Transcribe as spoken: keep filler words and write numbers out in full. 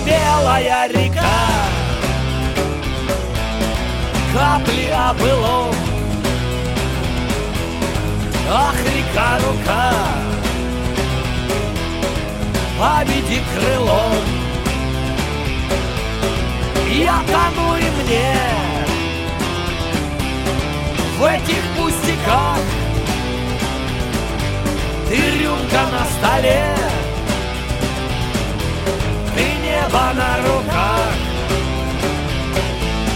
белая река, капли о былом. Ах, река, рука, победи крылом. Я тону, и мне в этих пустяках ты рюмка на столе,